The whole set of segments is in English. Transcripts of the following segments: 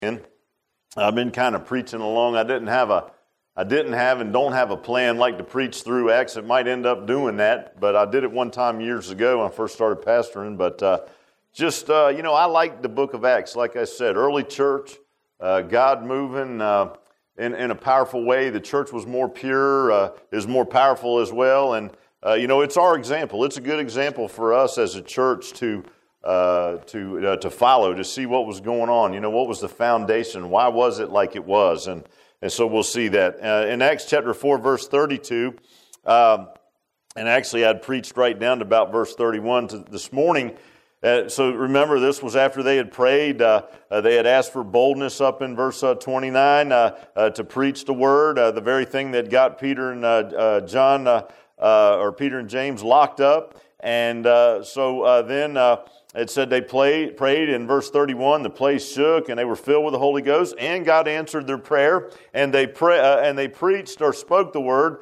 I've been kind of preaching along. I didn't have and don't have a plan like to preach through Acts. It might end up doing that, but I did it one time years ago when I first started pastoring. But I like the book of Acts. Like I said, early church, God moving in a powerful way. The church was more pure, is more powerful as well. And, it's our example. It's a good example for us as a church to follow, to see what was going on. What was the foundation? Why was it like it was? And so we'll see that. In Acts chapter 4, verse 32, and actually I'd preached right down to about verse 31 this morning. So remember, this was after they had prayed. They had asked for boldness up in verse 29 to preach the word, the very thing that got Peter and John, or Peter and James locked up. And then it said they prayed in verse 31. The place shook, and they were filled with the Holy Ghost, and God answered their prayer. And they preached or spake the word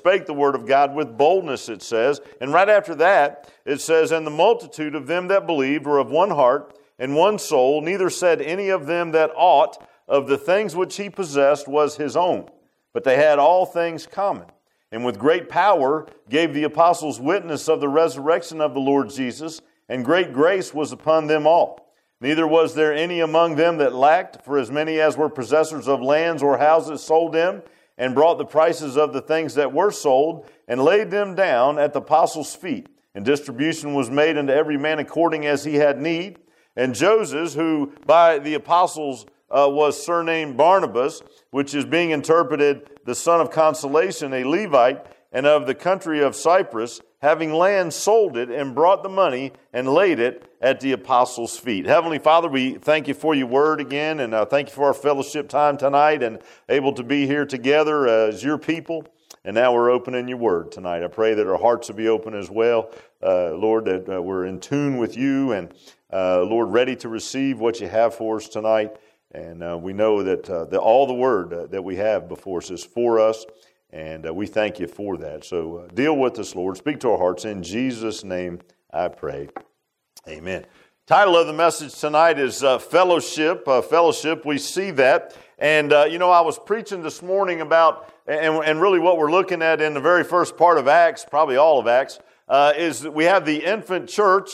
of God with boldness, it says. And right after that, it says, and the multitude of them that believed were of one heart and one soul. Neither said any of them that aught of the things which he possessed was his own, but they had all things common. And with great power gave the apostles witness of the resurrection of the Lord Jesus, and great grace was upon them all. Neither was there any among them that lacked, for as many as were possessors of lands or houses sold them, and brought the prices of the things that were sold, and laid them down at the apostles' feet. And distribution was made unto every man according as he had need. And Joseph, who by the apostles was surnamed Barnabas, which is being interpreted the son of consolation, a Levite, and of the country of Cyprus, having land, sold it, and brought the money, and laid it at the apostles' feet. Heavenly Father, we thank you for your word again, and thank you for our fellowship time tonight, and able to be here together as your people. And now we're opening your word tonight. I pray that our hearts will be open as well, Lord, that we're in tune with you, and Lord, ready to receive what you have for us tonight. And we know that all the word that we have before us is for us, and we thank you for that. So deal with us, Lord. Speak to our hearts. In Jesus' name I pray. Amen. Title of the message tonight is Fellowship. Fellowship, we see that. And, I was preaching this morning about, and really what we're looking at in the very first part of Acts, probably all of Acts, is that we have the infant church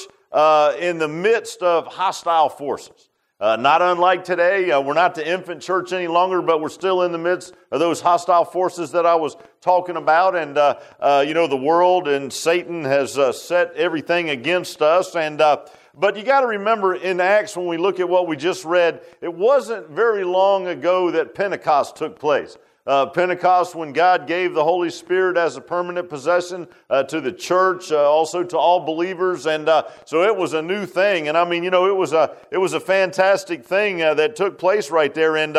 in the midst of hostile forces. Not unlike today, we're not the infant church any longer, but we're still in the midst of those hostile forces that I was talking about. And, the world and Satan has set everything against us. And but you got to remember in Acts, when we look at what we just read, it wasn't very long ago that Pentecost took place. Pentecost, when God gave the Holy Spirit as a permanent possession to the church, also to all believers, and so it was a new thing. And I mean, it was a fantastic thing that took place right there. And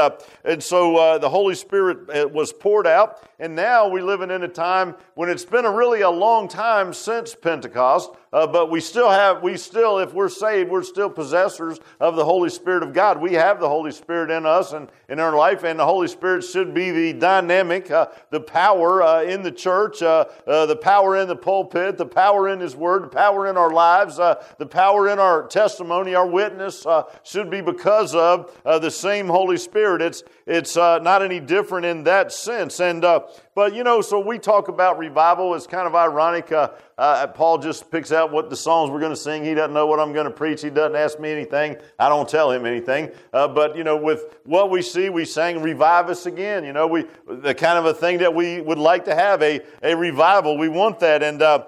so the Holy Spirit was poured out, and now we're living in a time when it's been really a long time since Pentecost. But we still, if we're saved, we're still possessors of the Holy Spirit of God. We have the Holy Spirit in us and in our life, and the Holy Spirit should be the dynamic, the power in the church, the power in the pulpit, the power in His Word, the power in our lives, the power in our testimony, our witness should be because of the same Holy Spirit. It's not any different in that sense. And but so we talk about revival. It's kind of ironic. Paul just picks out what the songs we're going to sing. He doesn't know what I'm going to preach. He doesn't ask me anything. I don't tell him anything. But with what we see, we sang "Revive Us Again." The kind of a thing that we would like to have, a revival. We want that,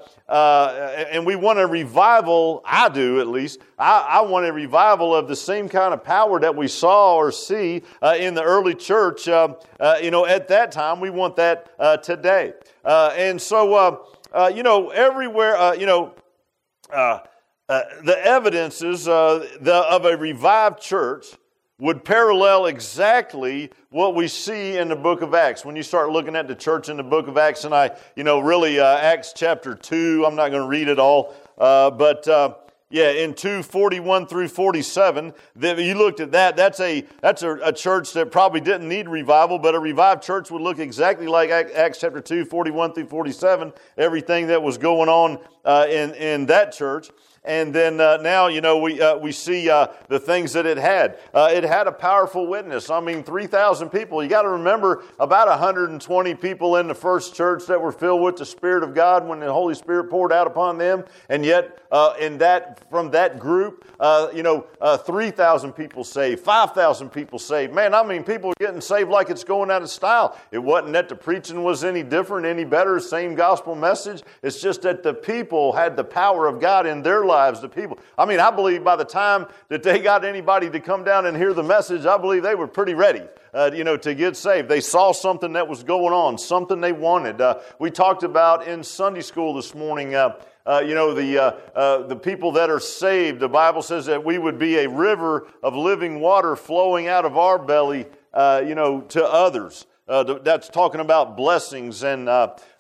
and we want a revival. I do, at least. I want a revival of the same kind of power that we saw or see in the early church. At that time, we want that today. And so, everywhere, the evidences of a revived church would parallel exactly what we see in the book of Acts. When you start looking at the church in the book of Acts, and Acts chapter 2, I'm not going to read it all, but in 2:41 through 47, you looked at that. That's a church that probably didn't need revival, but a revived church would look exactly like Acts chapter 2, 41 through 47. Everything that was going on in that church. And then now, we see the things that it had. It had a powerful witness. I mean, 3,000 people. You got to remember about 120 people in the first church that were filled with the Spirit of God when the Holy Spirit poured out upon them. And yet, from that group, 3,000 people saved, 5,000 people saved. Man, I mean, people are getting saved like it's going out of style. It wasn't that the preaching was any different, any better, same gospel message. It's just that the people had the power of God in their lives, the people. I mean, I believe by the time that they got anybody to come down and hear the message, I believe they were pretty ready, to get saved. They saw something that was going on, something they wanted. We talked about in Sunday school this morning, the people that are saved. The Bible says that we would be a river of living water flowing out of our belly, to others. That's talking about blessings and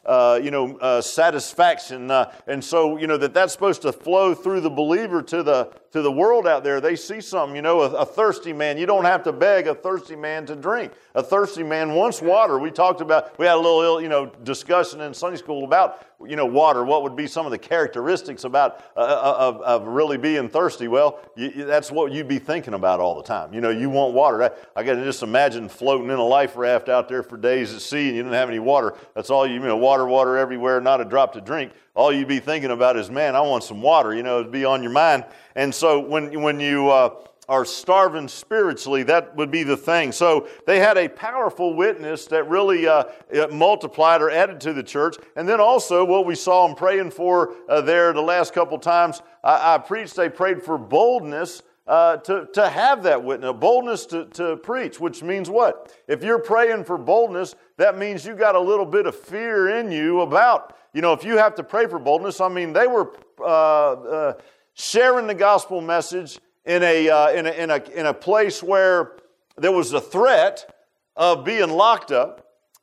satisfaction, and so that's supposed to flow through the believer to the world out there. They see something, a thirsty man. You don't have to beg a thirsty man to drink. A thirsty man wants water. We had a little discussion in Sunday school about water. What would be some of the characteristics about of really being thirsty? Well, that's what you'd be thinking about all the time. You want water. I got to just imagine floating in a life raft out there for days at sea, and you didn't have any water. That's all water everywhere, not a drop to drink. All you'd be thinking about is, man, I want some water. It'd be on your mind. And so when you are starving spiritually, that would be the thing. So they had a powerful witness that really multiplied or added to the church. And then also what we saw them praying for there the last couple times, I preached, they prayed for boldness to have that witness, boldness to preach, which means what? If you're praying for boldness, that means you got a little bit of fear in you about, if you have to pray for boldness. I mean, they were sharing the gospel message in a place where there was a threat of being locked up.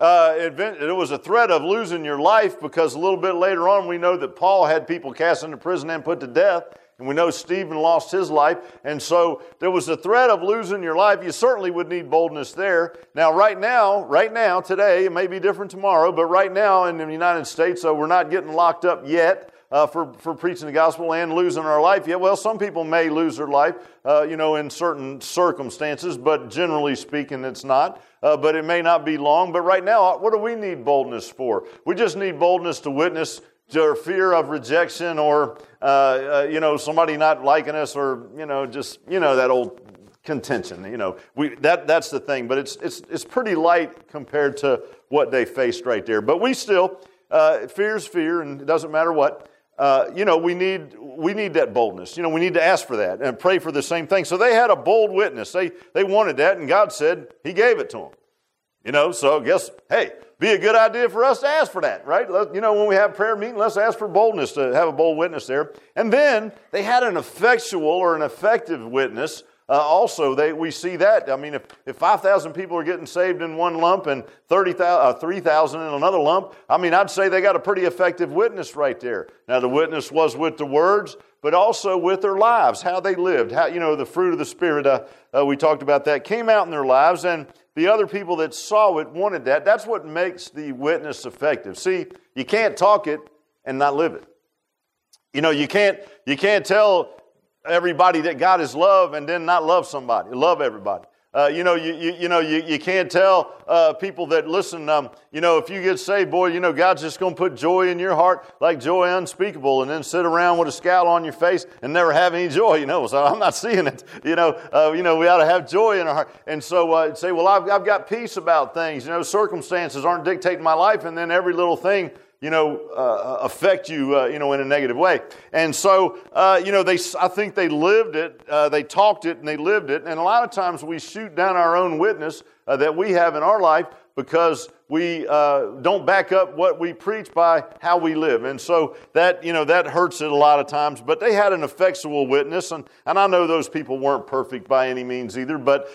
It was a threat of losing your life, because a little bit later on we know that Paul had people cast into prison and put to death. And we know Stephen lost his life. And so there was a threat of losing your life. You certainly would need boldness there. Now, right now, today, it may be different tomorrow, but right now in the United States, we're not getting locked up yet for preaching the gospel and losing our life yet. Well, some people may lose their life, in certain circumstances, but generally speaking, it's not. But it may not be long. But right now, what do we need boldness for? We just need boldness to witness, or fear of rejection, or somebody not liking us, or that old contention. That's the thing. But it's pretty light compared to what they faced right there. But we still fear's fear, and it doesn't matter what. We need that boldness. We need to ask for that and pray for the same thing. So they had a bold witness. They wanted that, and God said He gave it to them. So I guess, hey, be a good idea for us to ask for that, right? When we have prayer meeting, let's ask for boldness to have a bold witness there. And then they had an effectual or an effective witness. We see that. I mean, if 5,000 people are getting saved in one lump and 3,000 in another lump, I mean, I'd say they got a pretty effective witness right there. Now, the witness was with the words, but also with their lives, how they lived, how the fruit of the Spirit. We talked about that came out in their lives, and the other people that saw it wanted that. That's what makes the witness effective. See, you can't talk it and not live it. You can't tell everybody that God is love and then not love somebody, love everybody. You can't tell people that, listen, if you get saved, boy, God's just going to put joy in your heart, like joy unspeakable, and then sit around with a scowl on your face and never have any joy, So I'm not seeing it. We ought to have joy in our heart. And so say, well, I've got peace about things. Circumstances aren't dictating my life, and then every little thing affect you, in a negative way. And so, I think they lived it, they talked it, and they lived it. And a lot of times we shoot down our own witness that we have in our life because we don't back up what we preach by how we live. And so that hurts it a lot of times. But they had an effectual witness, and I know those people weren't perfect by any means either. But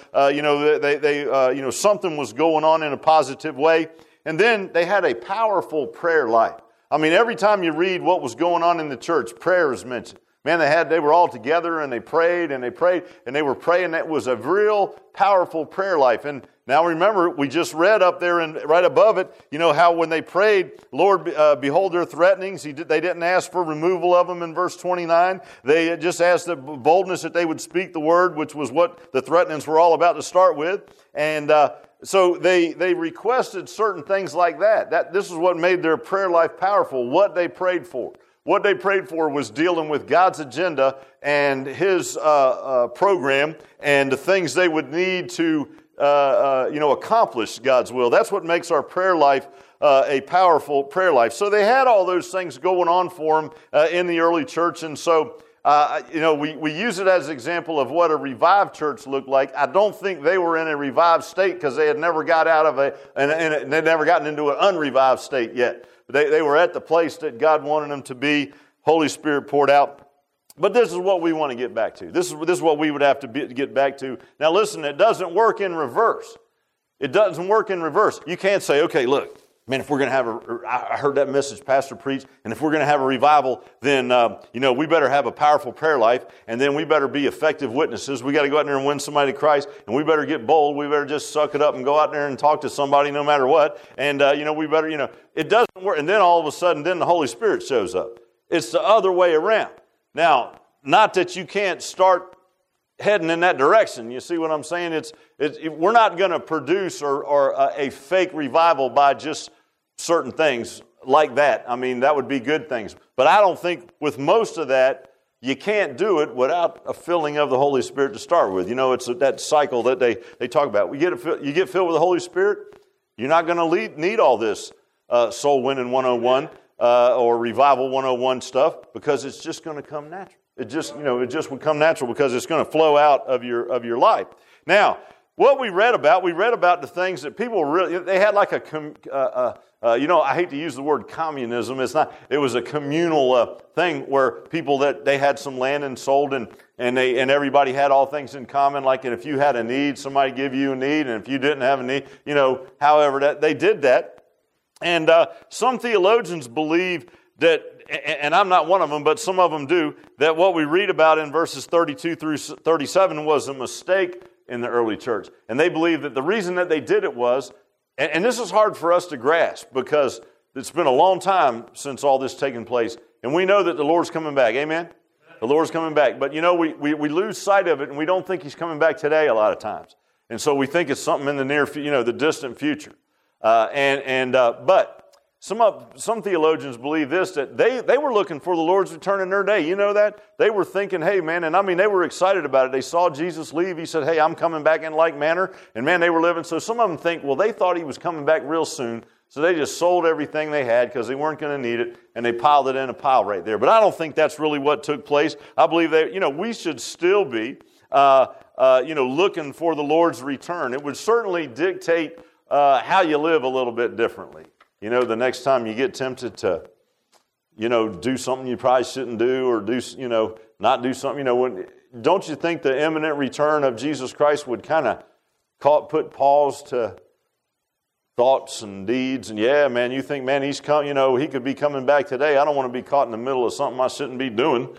they something was going on in a positive way. And then they had a powerful prayer life. I mean, every time you read what was going on in the church, prayer is mentioned. Man, they were all together and they prayed and they prayed and they were praying. That was a real powerful prayer life. And now remember, we just read up there and right above it, how when they prayed, Lord, behold their threatenings. They didn't ask for removal of them in verse 29. They just asked the boldness that they would speak the word, which was what the threatenings were all about to start with. And so they requested certain things like that. This is what made their prayer life powerful, what they prayed for. What they prayed for was dealing with God's agenda and His program and the things they would need to accomplish God's will. That's what makes our prayer life a powerful prayer life. So they had all those things going on for them in the early church, and so we use it as an example of what a revived church looked like. I don't think they were in a revived state because they had never got out of and they'd never gotten into an unrevived state yet. They were at the place that God wanted them to be. Holy Spirit poured out. But this is what we want to get back to. This is what we would have to get back to. Now listen, it doesn't work in reverse. It doesn't work in reverse. You can't say, okay, look, man, if we're going to have I heard that message Pastor preached, and if we're going to have a revival, then, we better have a powerful prayer life, and then we better be effective witnesses. We got to go out there and win somebody to Christ, and we better get bold. We better just suck it up and go out there and talk to somebody no matter what. And, we better, it doesn't work. And then all of a sudden, then the Holy Spirit shows up. It's the other way around. Now, not that you can't start heading in that direction. You see what I'm saying? We're not going to produce or a fake revival by just certain things like that. I mean, that would be good things. But I don't think with most of that, you can't do it without a filling of the Holy Spirit to start with. It's that cycle that they talk about. You get filled with the Holy Spirit, you're not going to need all this soul winning 101 or revival 101 stuff because it's just going to come natural. It just would come natural because it's going to flow out of your life. Now, what we read about the things that people really, they had like I hate to use the word communism. It's not. It was a communal thing where people that they had some land and sold and everybody had all things in common. Like, and if you had a need, somebody give you a need, and if you didn't have a need, however that they did that. And some theologians believe that, and I'm not one of them, but some of them do, that what we read about in verses 32 through 37 was a mistake in the early church. And they believe that the reason that they did it was, and this is hard for us to grasp because it's been a long time since all this taken place, and we know that the Lord's coming back. Amen? The Lord's coming back. But, we lose sight of it, and we don't think He's coming back today a lot of times. And so we think it's something in the the distant future. But some theologians believe this, that they were looking for the Lord's return in their day. You know that? They were thinking, hey, man, and they were excited about it. They saw Jesus leave. He said, hey, I'm coming back in like manner. And, man, they were living. So some of them think, well, they thought He was coming back real soon. So they just sold everything they had because they weren't going to need it. And they piled it in a pile right there. But I don't think that's really what took place. I believe that, we should still be, looking for the Lord's return. It would certainly dictate how you live a little bit differently. The next time you get tempted to, do something you probably shouldn't do or not do something, don't you think the imminent return of Jesus Christ would kind of put pause to thoughts and deeds? And yeah, man, you think, man, He's come, He could be coming back today. I don't want to be caught in the middle of something I shouldn't be doing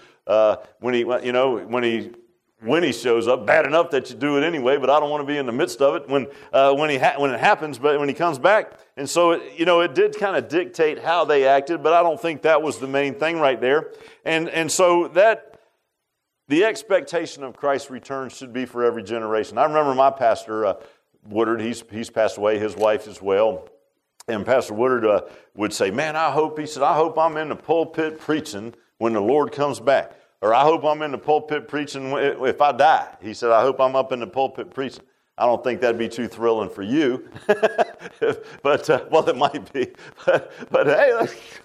when He shows up. Bad enough that you do it anyway, but I don't want to be in the midst of it when it happens, but when He comes back. And so, it did kind of dictate how they acted, but I don't think that was the main thing right there. And so that the expectation of Christ's return should be for every generation. I remember my pastor, Woodard, he's passed away, his wife as well. And Pastor Woodard would say, man, I hope I'm in the pulpit preaching when the Lord comes back. Or I hope I'm in the pulpit preaching if I die. He said, I hope I'm up in the pulpit preaching. I don't think that'd be too thrilling for you. But it might be. But hey,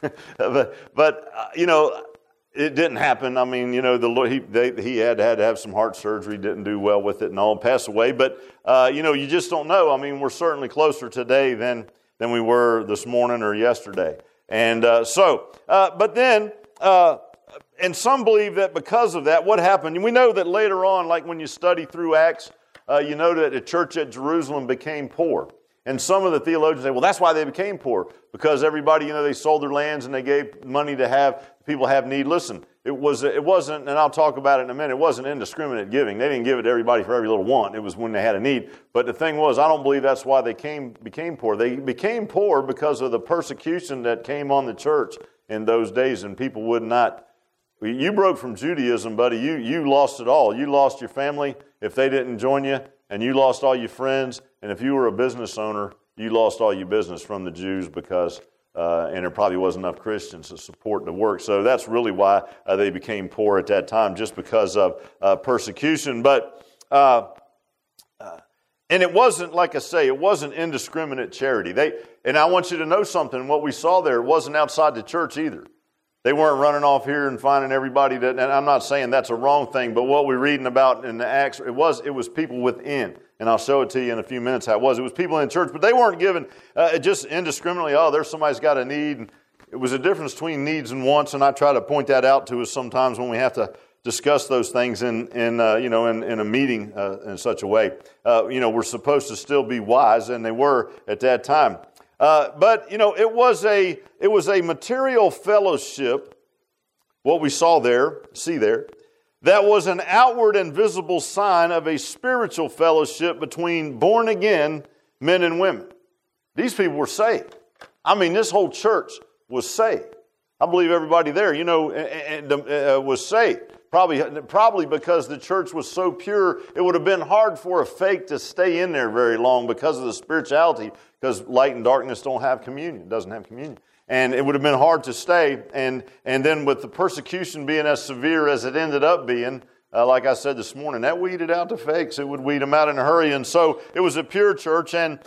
it didn't happen. I mean, the Lord, he had to have some heart surgery, didn't do well with it and all, passed away. But, you just don't know. I mean, we're certainly closer today than we were this morning or yesterday. And but then... and some believe that because of that, what happened? And we know that later on, like when you study through Acts, you know that the church at Jerusalem became poor. And some of the theologians say, well, that's why they became poor. Because everybody, they sold their lands and they gave money to have people have need. Listen, it wasn't, and I'll talk about it in a minute, it wasn't indiscriminate giving. They didn't give it to everybody for every little want. It was when they had a need. But the thing was, I don't believe that's why they became poor. They became poor because of the persecution that came on the church in those days, and people would not. You broke from Judaism, buddy. You lost it all. You lost your family if they didn't join you, and you lost all your friends. And if you were a business owner, you lost all your business from the Jews because and there probably wasn't enough Christians to support the work. So that's really why they became poor at that time, just because of persecution. But and it wasn't, like I say, it wasn't indiscriminate charity. And I want you to know something. What we saw there, it wasn't outside the church either. They weren't running off here and finding everybody that. And I'm not saying that's a wrong thing, but what we're reading about in the Acts, it was people within. And I'll show it to you in a few minutes how it was. It was people in church, but they weren't given just indiscriminately, there's somebody's got a need. And it was a difference between needs and wants, and I try to point that out to us sometimes when we have to discuss those things in a meeting in such a way. We're supposed to still be wise, and they were at that time. But it was a material fellowship, what we see there, that was an outward and visible sign of a spiritual fellowship between born-again men and women. These people were saved. I mean, this whole church was saved. I believe everybody there, was saved. Probably because the church was so pure, it would have been hard for a fake to stay in there very long because of the spirituality, because light and darkness doesn't have communion. And it would have been hard to stay. And then with the persecution being as severe as it ended up being, like I said this morning, that weeded out the fakes. It would weed them out in a hurry. And so it was a pure church. And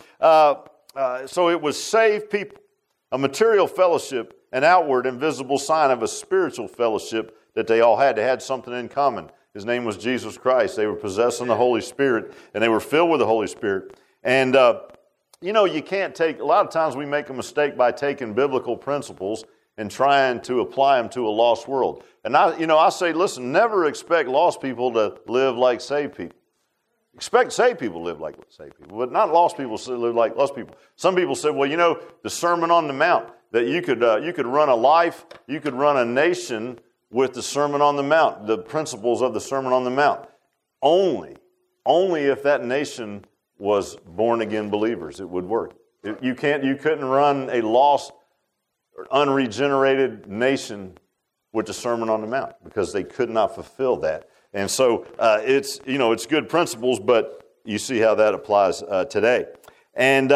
so it was saved people, a material fellowship, an outward and visible sign of a spiritual fellowship that they all had. They had something in common. His name was Jesus Christ. They were possessing the Holy Spirit, and they were filled with the Holy Spirit. And you can't take, a lot of times we make a mistake by taking biblical principles and trying to apply them to a lost world. And I say, listen, never expect lost people to live like saved people. Expect saved people to live like saved people, but not lost people to live like lost people. Some people say, well, the Sermon on the Mount, that you could run a life, you could run a nation with the Sermon on the Mount, the principles of the Sermon on the Mount. Only if that nation was born-again believers, it would work. You couldn't run a lost, unregenerated nation with the Sermon on the Mount because they could not fulfill that. And so it's good principles, but you see how that applies today. And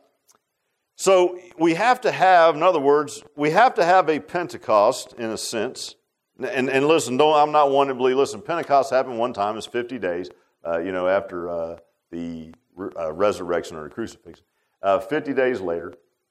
so we have to have, in other words, we have to have a Pentecost in a sense. And listen, I'm not one to believe. Listen, Pentecost happened one time. It's 50 days, after the resurrection or the crucifixion. 50 days later,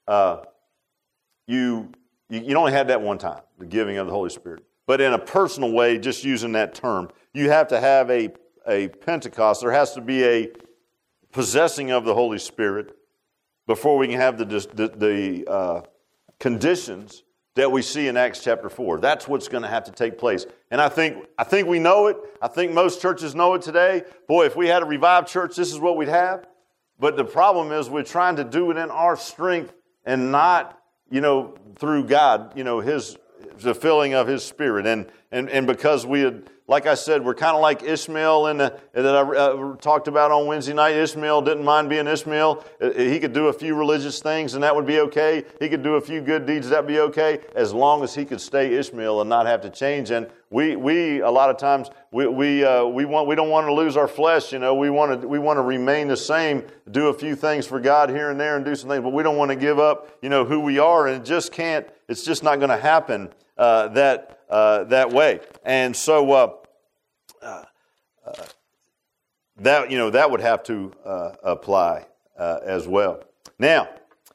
you only had that one time, the giving of the Holy Spirit. But in a personal way, just using that term, you have to have a Pentecost. There has to be a possessing of the Holy Spirit before we can have the conditions that we see in Acts chapter 4. That's what's going to have to take place. And I think we know it. I think most churches know it today. Boy, if we had a revived church, this is what we'd have. But the problem is we're trying to do it in our strength and not, through God, the filling of His Spirit. And because we had, like I said, we're kind of like Ishmael that I talked about on Wednesday night. Ishmael didn't mind being Ishmael. He could do a few religious things and that would be okay. He could do a few good deeds, that'd be okay, as long as he could stay Ishmael and not have to change. And we a lot of times we don't want to lose our flesh. We want to remain the same, do a few things for God here and there and do some things, but we don't want to give up who we are, and it's just not going to happen that way. And so that would have to apply as well. Now,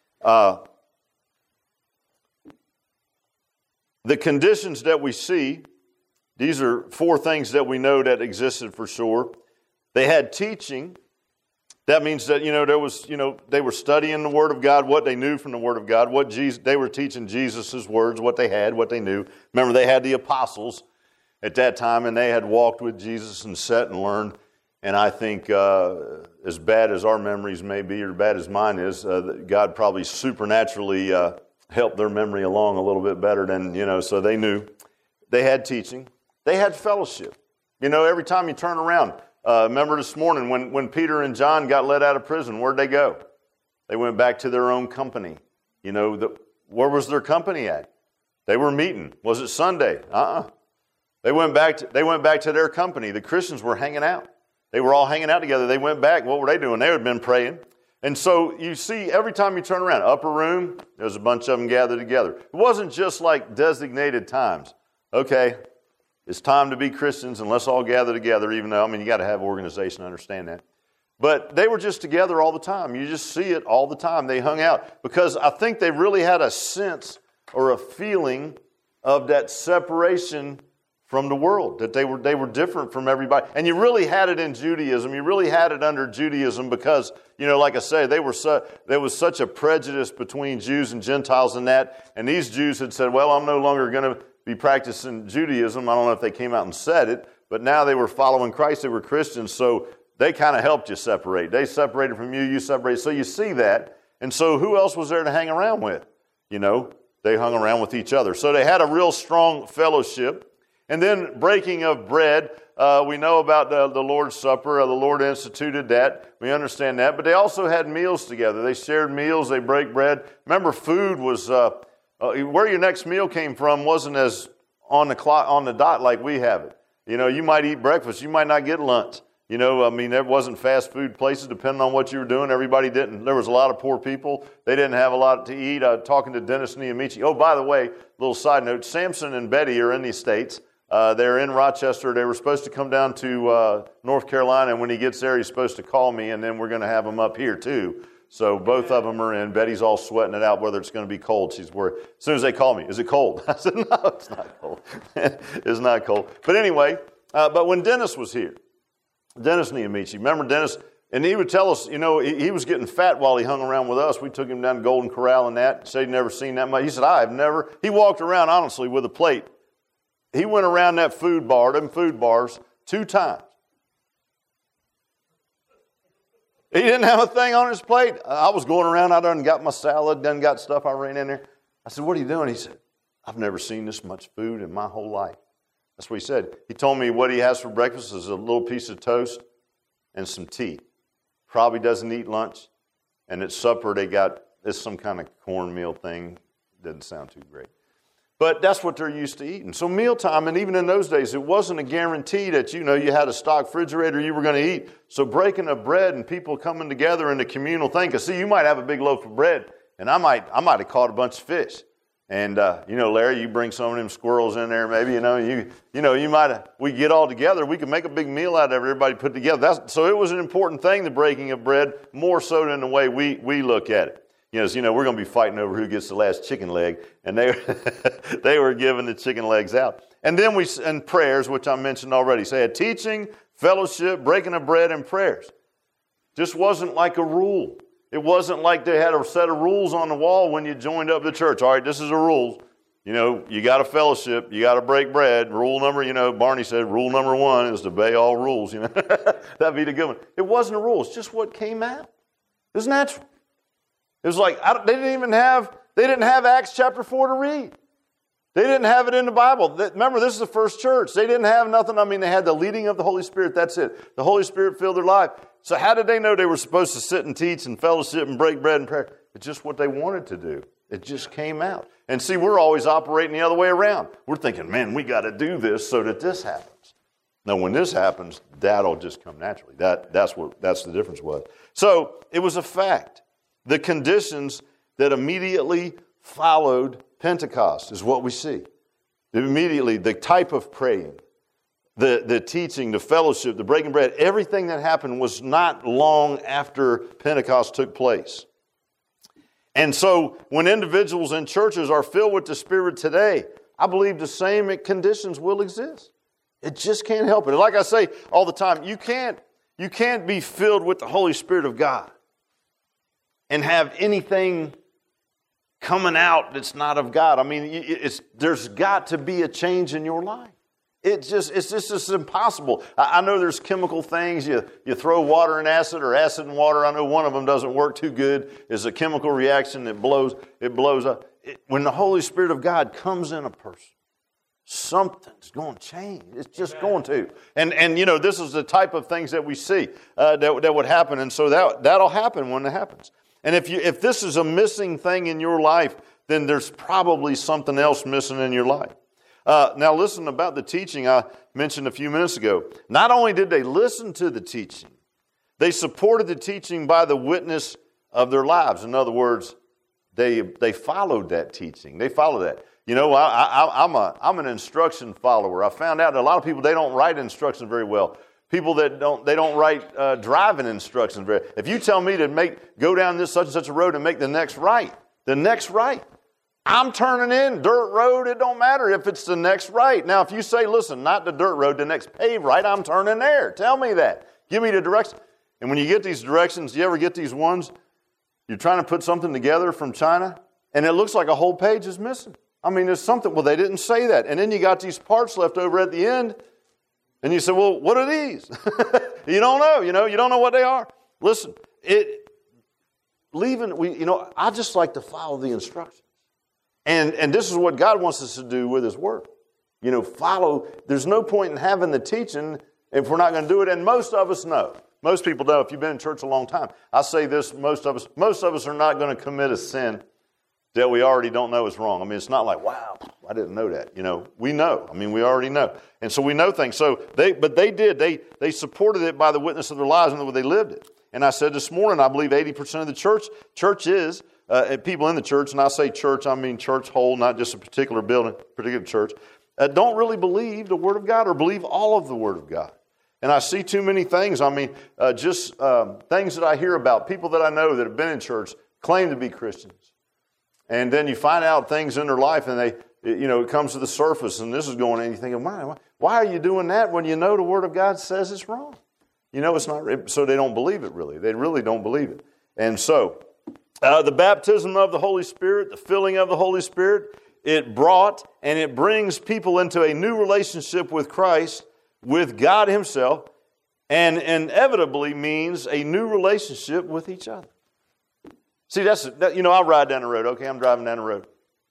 the conditions that we see, these are 4 things that we know that existed for sure. They had teaching. That means that, they were studying the Word of God, what they knew from the Word of God, they were teaching Jesus' words, what they had, what they knew. Remember, they had the apostles at that time, and they had walked with Jesus and sat and learned. And I think as bad as our memories may be, or bad as mine is, God probably supernaturally helped their memory along a little bit better than, so they knew. They had teaching. They had fellowship. You know, every time you turn around, remember this morning when Peter and John got let out of prison, where'd they go? They went back to their own company. You know, where was their company at? They were meeting. Was it Sunday? They went back to their company. The Christians were hanging out. They were all hanging out together. They went back. What were they doing? They had been praying. And so you see, every time you turn around, upper room, there's a bunch of them gathered together. It wasn't just like designated times. Okay, it's time to be Christians and let's all gather together, even though, you got to have organization to understand that. But they were just together all the time. You just see it all the time. They hung out because I think they really had a sense or a feeling of that separation from the world, that they were different from everybody. And you really had it in Judaism. You really had it under Judaism because, you know, like I say, there was such a prejudice between Jews and Gentiles in that. And these Jews had said, well, I'm no longer going to be practicing Judaism. I don't know if they came out and said it, but now they were following Christ. They were Christians, so they kind of helped you separate. They separated from you, you separated. So you see that. And so who else was there to hang around with? You know, they hung around with each other. So they had a real strong fellowship. And then breaking of bread, we know about the Lord's Supper. The Lord instituted that. We understand that. But they also had meals together. They shared meals. They break bread. Remember, food was, where your next meal came from wasn't as on the dot like we have it. You know, you might eat breakfast. You might not get lunch. You know, there wasn't fast food places depending on what you were doing. Everybody didn't. There was a lot of poor people. They didn't have a lot to eat. Talking to Dennis Niamichi. Oh, by the way, little side note, Samson and Betty are in these states. They're in Rochester. They were supposed to come down to North Carolina, and when he gets there, he's supposed to call me, and then we're going to have them up here too. So both of them are in. Betty's all sweating it out whether it's going to be cold. She's worried. As soon as they call me, is it cold? I said, no, it's not cold. It's not cold. But anyway, but when Dennis was here, Dennis Niamichi, remember Dennis? And he would tell us, you know, he was getting fat while he hung around with us. We took him down to Golden Corral and that. Said he'd never seen that much. He said, he walked around, honestly, with a plate. He went around that food bars, 2 times. He didn't have a thing on his plate. I was going around, I done got my salad, done got stuff, I ran in there. I said, what are you doing? He said, I've never seen this much food in my whole life. That's what he said. He told me what he has for breakfast is a little piece of toast and some tea. Probably doesn't eat lunch. And at supper, it's some kind of cornmeal thing. Doesn't sound too great. But that's what they're used to eating. So mealtime, and even in those days, it wasn't a guarantee that, you know, you had a stock refrigerator you were going to eat. So breaking of bread and people coming together in a communal thing, because see, you might have a big loaf of bread, and I might have caught a bunch of fish. And, you know, Larry, you bring some of them squirrels in there, maybe, we get all together, we can make a big meal out of everybody put together. So it was an important thing, the breaking of bread, more so than the way we look at it. We're going to be fighting over who gets the last chicken leg, and they were giving the chicken legs out. And then and prayers, which I mentioned already. So they had teaching, fellowship, breaking of bread, and prayers. Just wasn't like a rule. It wasn't like they had a set of rules on the wall when you joined up the church. All right, this is the rules. You know, you got to fellowship, you got to break bread. Rule number, Barney said, rule number 1 is to obey all rules. That'd be the good one. It wasn't a rule. It's just what came out. It was natural. It was like, they didn't have Acts chapter 4 to read. They didn't have it in the Bible. Remember, this is the first church. They didn't have nothing. They had the leading of the Holy Spirit. That's it. The Holy Spirit filled their life. So how did they know they were supposed to sit and teach and fellowship and break bread and pray? It's just what they wanted to do. It just came out. And see, we're always operating the other way around. We're thinking, man, we got to do this so that this happens. No, when this happens, that'll just come naturally. That's the difference was. So it was a fact. The conditions that immediately followed Pentecost is what we see. Immediately, the type of praying, the teaching, the fellowship, the breaking bread, everything that happened was not long after Pentecost took place. And so when individuals in churches are filled with the Spirit today, I believe the same conditions will exist. It just can't help it. Like I say all the time, you can't be filled with the Holy Spirit of God and have anything coming out that's not of God. There's got to be a change in your life. It's just impossible. I know there's chemical things. You throw water and acid or acid and water. I know one of them doesn't work too good. It's a chemical reaction that blows up. When the Holy Spirit of God comes in a person, something's going to change. It's just going to. And this is the type of things that we see that would happen. And so that'll happen when it happens. And if this is a missing thing in your life, then there's probably something else missing in your life. Now listen about the teaching I mentioned a few minutes ago. Not only did they listen to the teaching, they supported the teaching by the witness of their lives. In other words, they followed that teaching. They followed that. I'm an instruction follower. I found out that a lot of people, they don't write instructions very well. People they don't write driving instructions very. If you tell me to go down this such and such a road and make the next right, I'm turning in dirt road. It don't matter if it's the next right. Now, if you say, listen, not the dirt road, the next paved right, I'm turning there. Tell me that. Give me the direction. And when you get these directions, you ever get these ones? You're trying to put something together from China, and it looks like a whole page is missing. I mean, there's something. Well, they didn't say that. And then you got these parts left over at the end, and you say, well, what are these? You don't know. You don't know what they are. Listen, I just like to follow the instructions. And this is what God wants us to do with His Word. Follow. There's no point in having the teaching if we're not going to do it. And most of us know. Most people know. If you've been in church a long time, I say this: most of us are not going to commit a sin that we already don't know is wrong. I mean, it's not like, wow, I didn't know that. We know. I mean, we already know, and so we know things. So they did. They supported it by the witness of their lives and the way they lived it. And I said this morning, I believe 80% of the church is. People in the church, and I say church, I mean church whole, not just a particular building, particular church, don't really believe the Word of God or believe all of the Word of God. And I see too many things. I mean, just things that I hear about, people that I know that have been in church claim to be Christians. And then you find out things in their life, and it comes to the surface, and this is going on, and you think, why are you doing that when you know the Word of God says it's wrong? It's not, so they don't believe it really. They really don't believe it. And so, the baptism of the Holy Spirit, the filling of the Holy Spirit, it brought and it brings people into a new relationship with Christ, with God Himself, and inevitably means a new relationship with each other. See, I ride down the road. Okay, I'm driving down the road.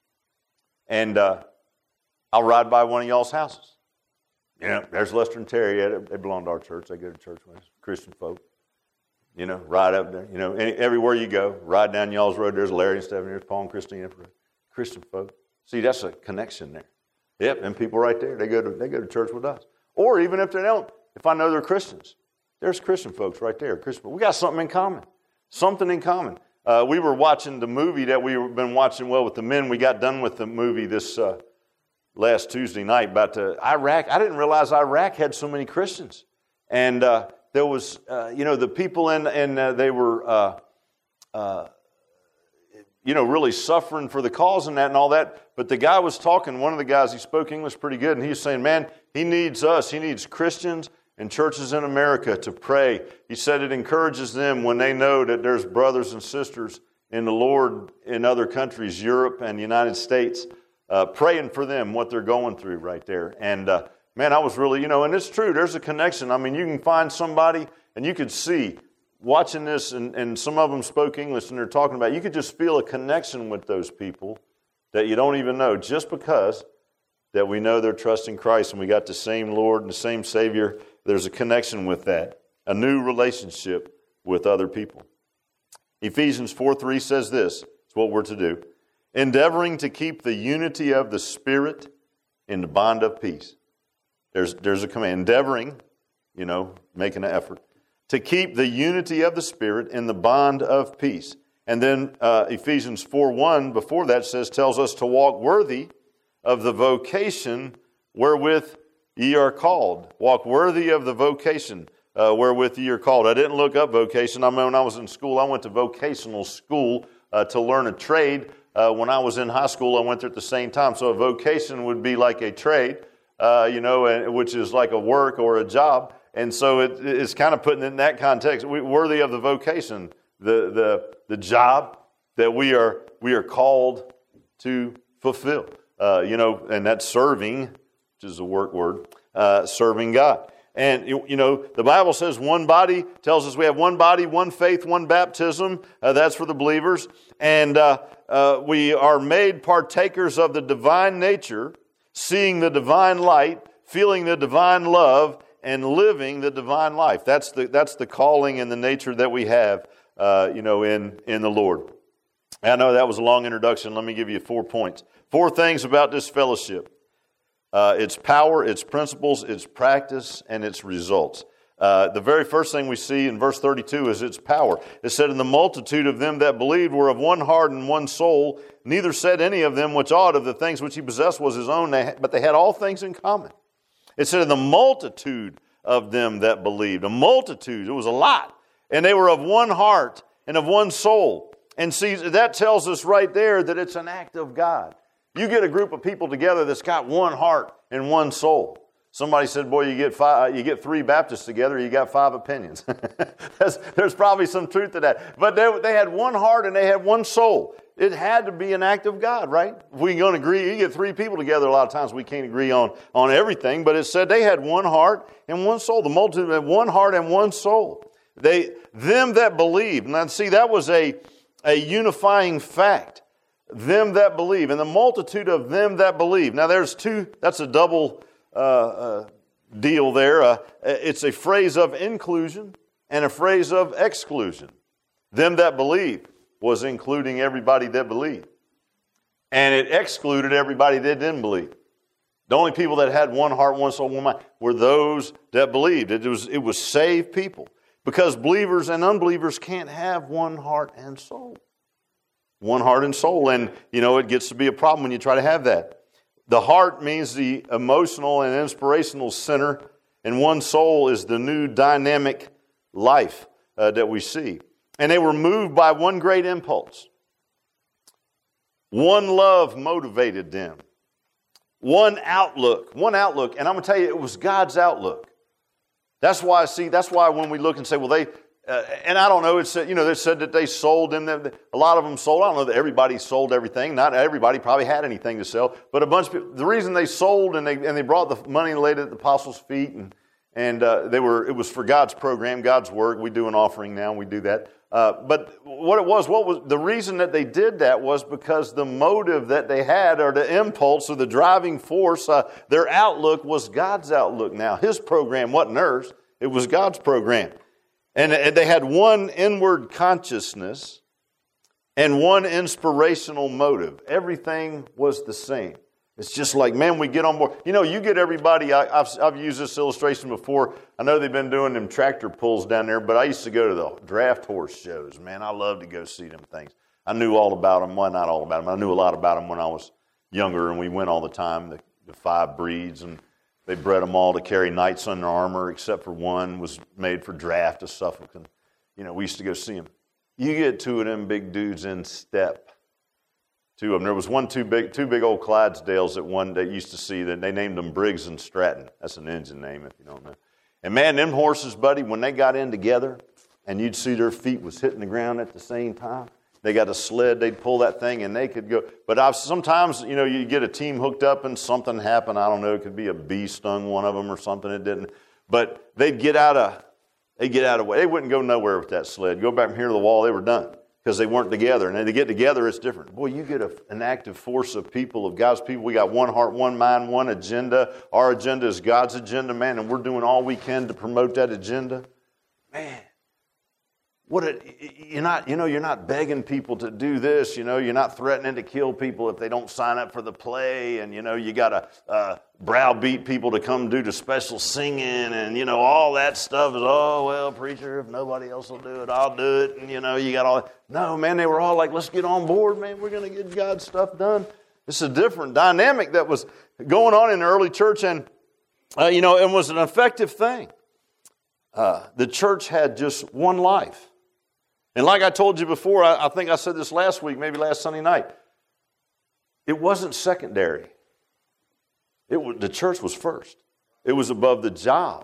And I'll ride by one of y'all's houses. There's Lester and Terry. They belong to our church. They go to church with us, Christian folk. Ride up there. Everywhere you go, ride down y'all's road. There's Larry and Stephanie. There's Paul and Christine. Christian folk. See, that's a connection there. Yep, and people right there, they go to church with us. Or even if they don't, if I know they're Christians, there's Christian folks right there. We got something in common. Something in common. We were watching the movie that we've been watching with the men. We got done with the movie this last Tuesday night about Iraq. I didn't realize Iraq had so many Christians. And there was, the people and they were, really suffering for the cause and that and all that. But the guy was talking, one of the guys, he spoke English pretty good, and he was saying, man, he needs us. He needs Christians and churches in America to pray. He said it encourages them when they know that there's brothers and sisters in the Lord in other countries, Europe and the United States, praying for them, what they're going through right there. And man, I was really, and it's true, there's a connection. I mean, you can find somebody, and you could see, watching this, and some of them spoke English, and they're talking about, you could just feel a connection with those people that you don't even know, just because that we know they're trusting Christ, and we got the same Lord and the same Savior. There's a connection with that, a new relationship with other people. Ephesians 4:3 says this, it's what we're to do, endeavoring to keep the unity of the Spirit in the bond of peace. There's a command, endeavoring, making an effort, to keep the unity of the Spirit in the bond of peace. And then Ephesians 4:1 before that tells us to walk worthy of the vocation wherewith ye are called. Walk worthy of the vocation wherewith ye are called. I didn't look up vocation. I mean, when I was in school, I went to vocational school to learn a trade. When I was in high school, I went there at the same time. So a vocation would be like a trade, which is like a work or a job. And so it's kind of putting it in that context. Worthy of the vocation, the job that we are called to fulfill. And that's serving, which is a work word, serving God. And, the Bible says one body, tells us we have one body, one faith, one baptism. That's for the believers. And we are made partakers of the divine nature. seeing the divine light, feeling the divine love, and living the divine life. That's the calling and the nature that we have, in the Lord. I know that was a long introduction. Let me give you 4 points. 4 things about this fellowship. Its power, its principles, its practice, and its results. The very first thing we see in verse 32 is its power. It said, "And the multitude of them that believed were of one heart and one soul. Neither said any of them which ought of the things which he possessed was his own, but they had all things in common." It said, "And the multitude of them that believed." A multitude, it was a lot. "And they were of one heart and of one soul." And see, that tells us right there that it's an act of God. You get a group of people together that's got one heart and one soul. Somebody said, boy, you get 3 Baptists together, you got 5 opinions. There's probably some truth to that. But they had one heart and they had one soul. It had to be an act of God, right? If we're going to agree, you get 3 people together, a lot of times we can't agree on everything. But it said they had one heart and one soul. The multitude had one heart and one soul. Them that believed. And see, that was a unifying fact. Them that believe. And the multitude of them that believe. Now there's 2, that's a double deal there. It's a phrase of inclusion and a phrase of exclusion. Them that believe was including everybody that believed. And it excluded everybody that didn't believe. The only people that had one heart, one soul, one mind were those that believed. It was saved people. Because believers and unbelievers can't have one heart and soul. One heart and soul. And, it gets to be a problem when you try to have that. The heart means the emotional and inspirational center, and one soul is the new dynamic life that we see. And they were moved by one great impulse. One love motivated them. One outlook. And I'm going to tell you, it was God's outlook. That's why when we look and say, well, they, and I don't know, they said that they sold them. A lot of them sold. I don't know that everybody sold everything. Not everybody probably had anything to sell. But a bunch of people, the reason they sold and they brought the money and laid it at the apostles' feet, and it was for God's program, God's work. We do an offering now, and we do that. But what was the reason that they did that was because the motive that they had, or the impulse, or the driving force, their outlook was God's outlook. Now, His program wasn't theirs. It was God's program. And they had one inward consciousness and one inspirational motive. Everything was the same. It's just like, man, we get on board. You get everybody. I've used this illustration before. I know they've been doing them tractor pulls down there, but I used to go to the draft horse shows. Man, I love to go see them things. I knew all about them. Well, not all about them. I knew a lot about them when I was younger, and we went all the time, the 5 breeds, and they bred them all to carry knights under armor, except for one was made for draft, a Suffolk. And, we used to go see them. You get 2 of them big dudes in step. 2 of them. There was two big old Clydesdales that one day used to see that they named them Briggs and Stratton. That's an engine name if you don't know. And man, them horses, buddy, when they got in together and you'd see their feet was hitting the ground at the same time, they got a sled, they'd pull that thing and they could go. But sometimes, you get a team hooked up and something happened. I don't know, it could be a bee stung one of them or something. It didn't. But they'd get out of way. They wouldn't go nowhere with that sled. Go back from here to the wall, they were done. Because they weren't together. And then to get together, it's different. Boy, you get an active force of people, of God's people. We got one heart, one mind, one agenda. Our agenda is God's agenda, man, and we're doing all we can to promote that agenda. Man, you're not begging people to do this. You're not threatening to kill people if they don't sign up for the play. And, you got to browbeat people to come do the special singing. And, all that stuff is, oh, well, preacher, if nobody else will do it, I'll do it. And, you got all that. No, man, they were all like, let's get on board, man. We're going to get God's stuff done. It's a different dynamic that was going on in the early church. And, it was an effective thing. The church had just one life. And like I told you before, I think I said this last week, maybe last Sunday night, it wasn't secondary. The church was first. It was above the job.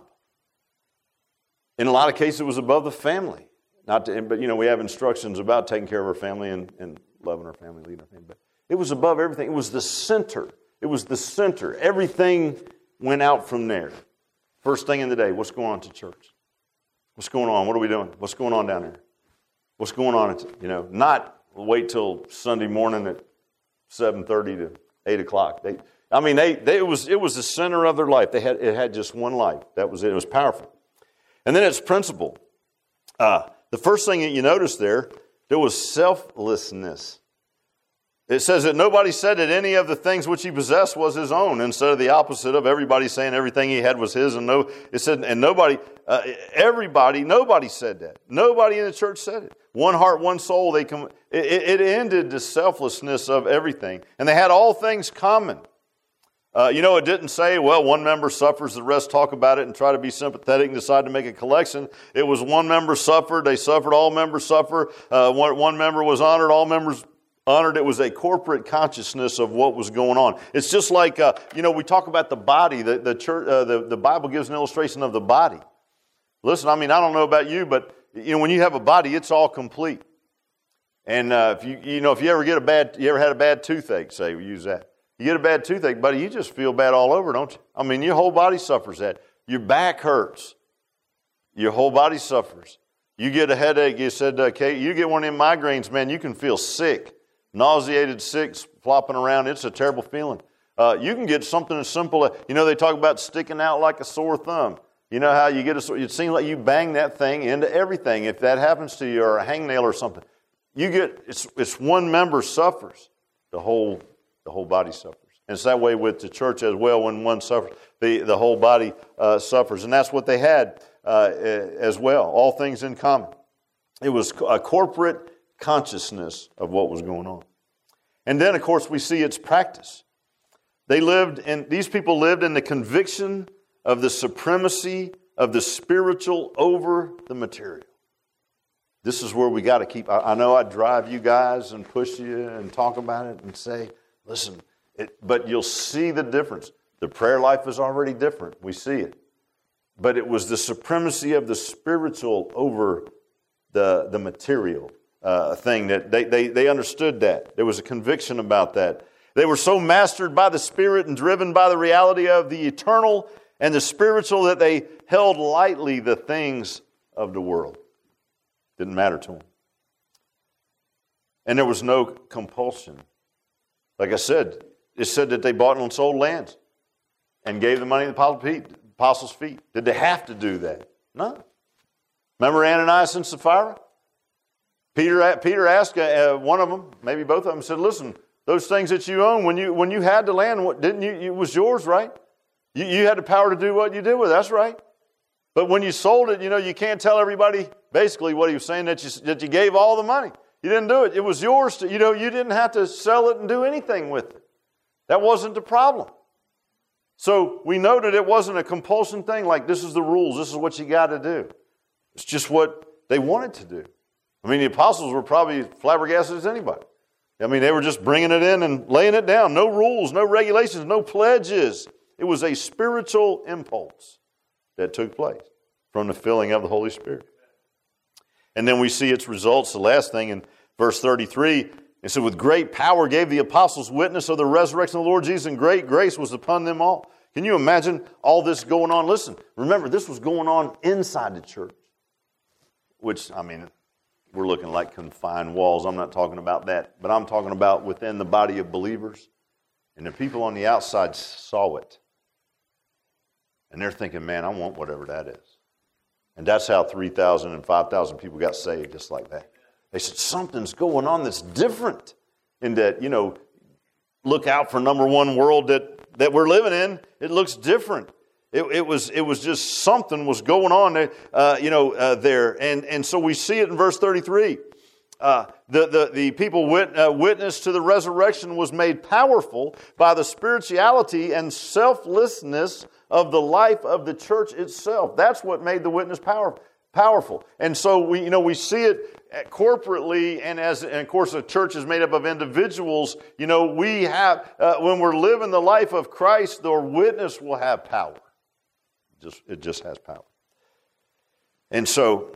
In a lot of cases, it was above the family. But we have instructions about taking care of our family and loving our family, leading our family. But it was above everything. It was the center. It was the center. Everything went out from there. First thing in the day, what's going on at church? What's going on? What are we doing? What's going on down there? What's going on? Not wait till Sunday morning at 7:30 to 8 o'clock. I mean, it was the center of their life. It had just one life. That was it. It was powerful. And then its principle. The first thing that you notice there was selflessness. It says that nobody said that any of the things which he possessed was his own, instead of the opposite of everybody saying everything he had was his. Nobody said that. Nobody in the church said it. One heart, one soul. It ended the selflessness of everything, and they had all things common. It didn't say, well, one member suffers, the rest talk about it and try to be sympathetic and decide to make a collection. It was one member suffered, they suffered, all members suffer. One member was honored, all members honored. It was a corporate consciousness of what was going on. It's just like, we talk about the body. The church, the Bible gives an illustration of the body. Listen, I don't know about you, but when you have a body, it's all complete. And if you ever had a bad toothache, say we use that. You get a bad toothache, buddy, you just feel bad all over, don't you? Your whole body suffers that. Your back hurts. Your whole body suffers. You get a headache, you said, Kate, you get one of them migraines, man, you can feel sick. Nauseated, sick, flopping around. It's a terrible feeling. You can get something as simple as, they talk about sticking out like a sore thumb. You know how you get it seems like you bang that thing into everything. If that happens to you, or a hangnail or something, it's one member suffers. The whole body suffers. And it's that way with the church as well. When one suffers, the whole body suffers. And that's what they had as well. All things in common. It was a corporate consciousness of what was going on. And then, of course, we see its practice. These people lived in the conviction of the supremacy of the spiritual over the material. This is where we got to keep. I know I drive you guys and push you and talk about it and say, listen, but you'll see the difference. The prayer life is already different. We see it. But it was the supremacy of the spiritual over the material thing that they understood that. There was a conviction about that. They were so mastered by the Spirit and driven by the reality of the eternal and the spiritual that they held lightly the things of the world. Didn't matter to them. And there was no compulsion. Like I said, it said that they bought and sold lands and gave the money to the apostles' feet. Did they have to do that? No. Remember Ananias and Sapphira? Peter asked one of them, maybe both of them, said, listen, those things that you own, when you had the land, it was yours, right? You had the power to do what you did with it. That's right. But when you sold it, you can't tell everybody basically what he was saying, that you gave all the money. You didn't do it. It was yours. You didn't have to sell it and do anything with it. That wasn't the problem. So we noted it wasn't a compulsion thing like this is the rules. This is what you got to do. It's just what they wanted to do. The apostles were probably flabbergasted as anybody. They were just bringing it in and laying it down. No rules, no regulations, no pledges. It was a spiritual impulse that took place from the filling of the Holy Spirit. And then we see its results. The last thing in verse 33, it said, with great power gave the apostles witness of the resurrection of the Lord Jesus, and great grace was upon them all. Can you imagine all this going on? Listen, remember, this was going on inside the church, which, we're looking like confined walls. I'm not talking about that, but I'm talking about within the body of believers. And the people on the outside saw it. And they're thinking, man, I want whatever that is. And that's how 3,000 and 5,000 people got saved, just like that. They said, something's going on that's different. In that, look out for number one world that we're living in. It looks different. It was just something was going on there. And so we see it in verse 33. The people witness to the resurrection was made powerful by the spirituality and selflessness of the life of the church itself. That's what made the witness powerful. And so we see it corporately, and of course the church is made up of individuals. We have when we're living the life of Christ, the witness will have power. It just has power. And so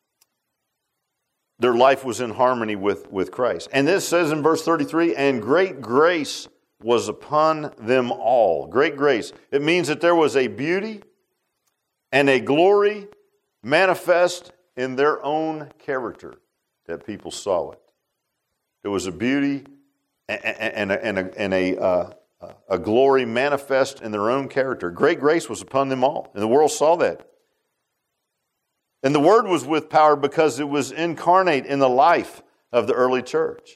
their life was in harmony with Christ. And this says in verse 33, and great grace was upon them all. Great grace. It means that there was a beauty and a glory manifest in their own character that people saw it. There was a beauty and a glory manifest in their own character. Great grace was upon them all, and the world saw that. And the Word was with power because it was incarnate in the life of the early church.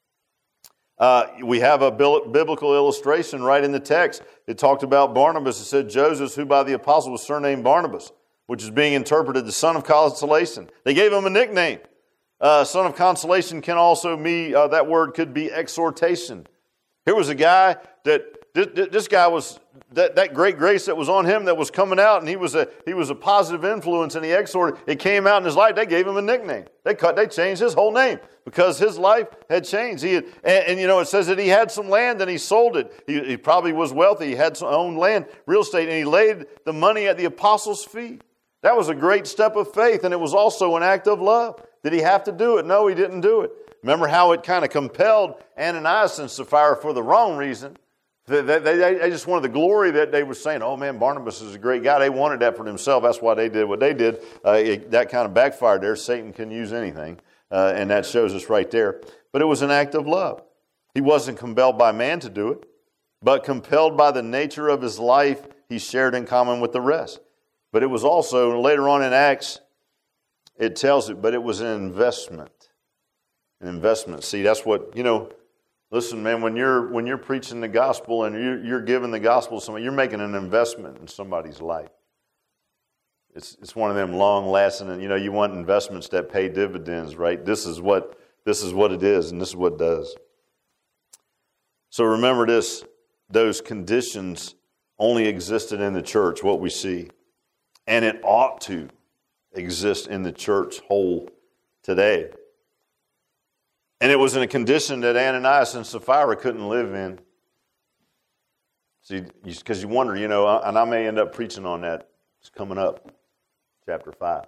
We have a biblical illustration right in the text. It talked about Barnabas. It said, Joseph, who by the apostle was surnamed Barnabas, which is being interpreted the son of consolation. They gave him a nickname. Son of consolation can also be, that word could be exhortation. Here was a guy this guy was, that great grace that was on him that was coming out, and he was a positive influence, and he exhorted. It came out in his life. They gave him a nickname. They changed his whole name because his life had changed. It says that he had some land and he sold it. He probably was wealthy. He had some own land, real estate, and he laid the money at the apostles' feet. That was a great step of faith, and it was also an act of love. Did he have to do it? No, he didn't do it. Remember how it kind of compelled Ananias and Sapphira for the wrong reason. They just wanted the glory that they were saying, oh man, Barnabas is a great guy. They wanted that for themselves. That's why they did what they did. That kind of backfired there. Satan can use anything, and that shows us right there. But it was an act of love. He wasn't compelled by man to do it, but compelled by the nature of his life he shared in common with the rest. But it was also, later on in Acts, it tells it, but it was an investment. An investment. See, that's what, listen, man, when you're preaching the gospel and you're giving the gospel to somebody, you're making an investment in somebody's life. It's one of them long-lasting, and you want investments that pay dividends, right? This is what it is, and this is what it does. So remember this, those conditions only existed in the church, what we see. And it ought to exist in the church whole today. And it was in a condition that Ananias and Sapphira couldn't live in. See, because you wonder, and I may end up preaching on that. It's coming up, chapter 5.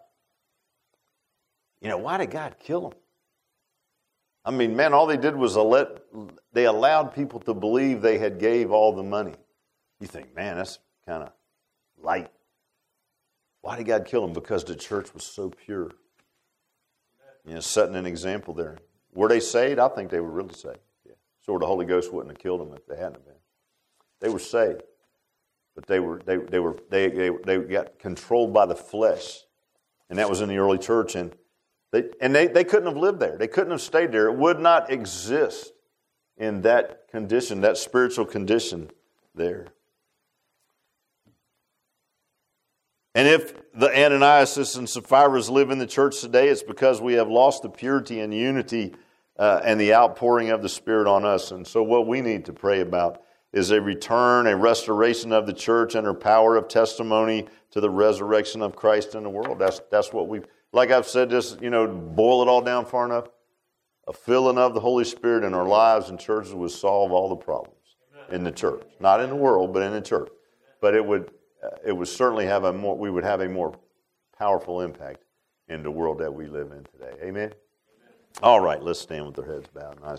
Why did God kill them? I mean, man, all they did was they allowed people to believe they had gave all the money. You think, man, that's kind of light. Why did God kill them? Because the church was so pure. Setting an example there. Were they saved? I think they were really saved. Yeah. Sure, the Holy Ghost wouldn't have killed them if they hadn't been. They were saved, but they got controlled by the flesh, and that was in the early church. And they couldn't have lived there. They couldn't have stayed there. It would not exist in that condition, that spiritual condition there. And if the Ananias and Sapphira live in the church today, it's because we have lost the purity and unity and the outpouring of the Spirit on us. And so what we need to pray about is a return, a restoration of the church and her power of testimony to the resurrection of Christ in the world. That's what we, like I've said this, boil it all down far enough. A filling of the Holy Spirit in our lives and churches would solve all the problems in the church. Not in the world, but in the church. But it would certainly we would have a more powerful impact in the world that we live in today. Amen? All right, let's stand with our heads bowed and eyes